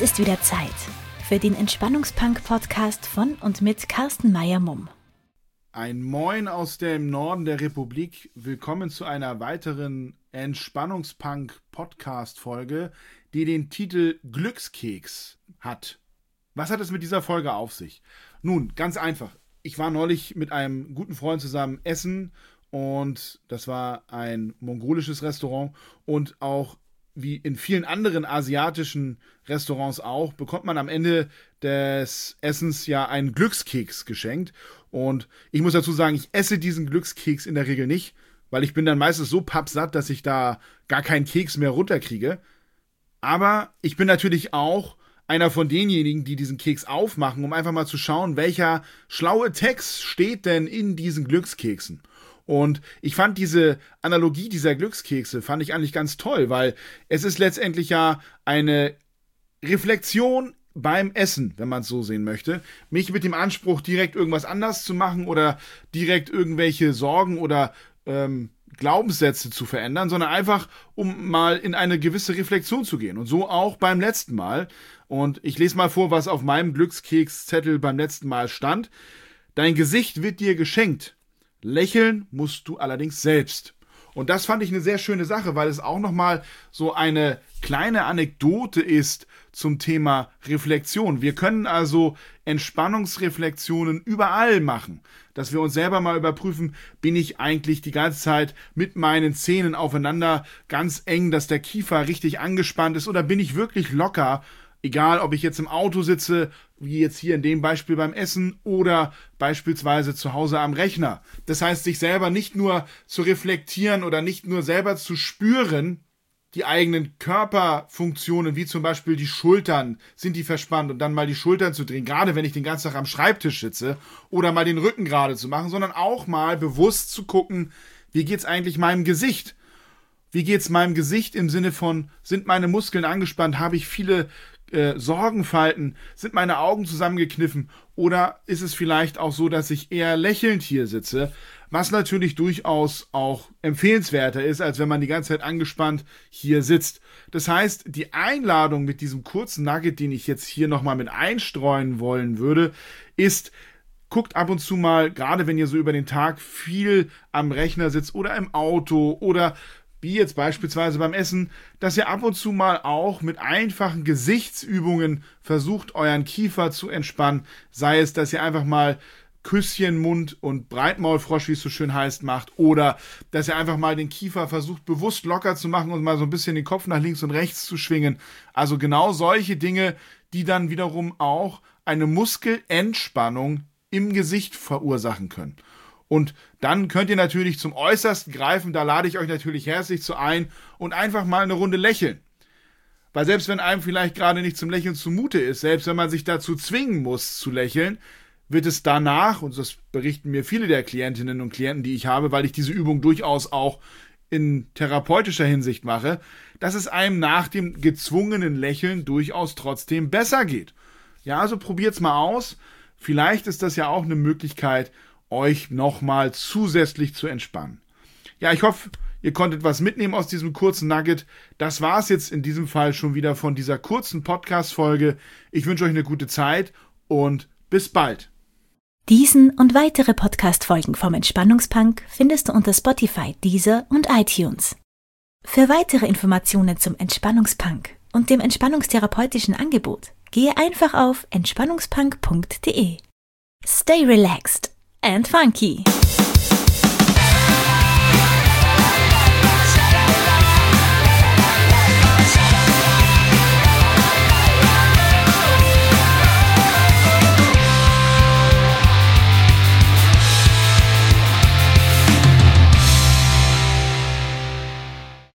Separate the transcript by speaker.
Speaker 1: ist wieder Zeit für den Entspannungspunk-Podcast von und mit Carsten Meyer-Mumm.
Speaker 2: Ein Moin aus dem Norden der Republik. Willkommen zu einer weiteren Entspannungspunk-Podcast-Folge, die den Titel Glückskeks hat. Was hat es mit dieser Folge auf sich? Nun, ganz einfach. Ich war neulich mit einem guten Freund zusammen essen und das war ein mongolisches Restaurant und auch wie in vielen anderen asiatischen Restaurants auch, bekommt man am Ende des Essens ja einen Glückskeks geschenkt. Und ich muss dazu sagen, ich esse diesen Glückskeks in der Regel nicht, weil ich bin dann meistens so pappsatt, dass ich da gar keinen Keks mehr runterkriege. Aber ich bin natürlich auch einer von denjenigen, die diesen Keks aufmachen, um einfach mal zu schauen, welcher schlaue Text steht denn in diesen Glückskeksen. Und ich fand diese Analogie dieser Glückskekse, fand ich eigentlich ganz toll, weil es ist letztendlich ja eine Reflexion beim Essen, wenn man es so sehen möchte. Mich mit dem Anspruch, direkt irgendwas anders zu machen oder direkt irgendwelche Sorgen oder Glaubenssätze zu verändern, sondern einfach, um mal in eine gewisse Reflexion zu gehen. Und so auch beim letzten Mal. Und ich lese mal vor, was auf meinem Glückskekszettel beim letzten Mal stand. Dein Gesicht wird dir geschenkt. Lächeln musst du allerdings selbst. Und das fand ich eine sehr schöne Sache, weil es auch nochmal so eine kleine Anekdote ist zum Thema Reflexion. Wir können also Entspannungsreflexionen überall machen, dass wir uns selber mal überprüfen, bin ich eigentlich die ganze Zeit mit meinen Zähnen aufeinander ganz eng, dass der Kiefer richtig angespannt ist, oder bin ich wirklich locker? Egal, ob ich jetzt im Auto sitze, wie jetzt hier in dem Beispiel beim Essen, oder beispielsweise zu Hause am Rechner. Das heißt, sich selber nicht nur zu reflektieren oder nicht nur selber zu spüren, die eigenen Körperfunktionen, wie zum Beispiel die Schultern, sind die verspannt, und dann mal die Schultern zu drehen, gerade wenn ich den ganzen Tag am Schreibtisch sitze, oder mal den Rücken gerade zu machen, sondern auch mal bewusst zu gucken, wie geht's eigentlich meinem Gesicht? Wie geht's meinem Gesicht im Sinne von, sind meine Muskeln angespannt, habe ich viele Sorgenfalten, sind meine Augen zusammengekniffen, oder ist es vielleicht auch so, dass ich eher lächelnd hier sitze, was natürlich durchaus auch empfehlenswerter ist, als wenn man die ganze Zeit angespannt hier sitzt. Das heißt, die Einladung mit diesem kurzen Nugget, den ich jetzt hier nochmal mit einstreuen wollen würde, ist: Guckt ab und zu mal, gerade wenn ihr so über den Tag viel am Rechner sitzt oder im Auto oder wie jetzt beispielsweise beim Essen, dass ihr ab und zu mal auch mit einfachen Gesichtsübungen versucht, euren Kiefer zu entspannen. Sei es, dass ihr einfach mal Küsschen, Mund und Breitmaulfrosch, wie es so schön heißt, macht, oder dass ihr einfach mal den Kiefer versucht, bewusst locker zu machen und mal so ein bisschen den Kopf nach links und rechts zu schwingen. Also genau solche Dinge, die dann wiederum auch eine Muskelentspannung im Gesicht verursachen können. Und dann könnt ihr natürlich zum Äußersten greifen, da lade ich euch natürlich herzlich zu ein, und einfach mal eine Runde lächeln. Weil selbst wenn einem vielleicht gerade nicht zum Lächeln zumute ist, selbst wenn man sich dazu zwingen muss zu lächeln, wird es danach, und das berichten mir viele der Klientinnen und Klienten, die ich habe, weil ich diese Übung durchaus auch in therapeutischer Hinsicht mache, dass es einem nach dem gezwungenen Lächeln durchaus trotzdem besser geht. Ja, also probiert's mal aus. Vielleicht ist das ja auch eine Möglichkeit, euch nochmal zusätzlich zu entspannen. Ja, ich hoffe, ihr konntet was mitnehmen aus diesem kurzen Nugget. Das war's jetzt in diesem Fall schon wieder von dieser kurzen Podcast-Folge. Ich wünsche euch eine gute Zeit und bis bald.
Speaker 1: Diesen und weitere Podcast-Folgen vom Entspannungspunk findest du unter Spotify, Deezer und iTunes. Für weitere Informationen zum Entspannungspunk und dem entspannungstherapeutischen Angebot gehe einfach auf entspannungspunk.de. Stay relaxed and funky.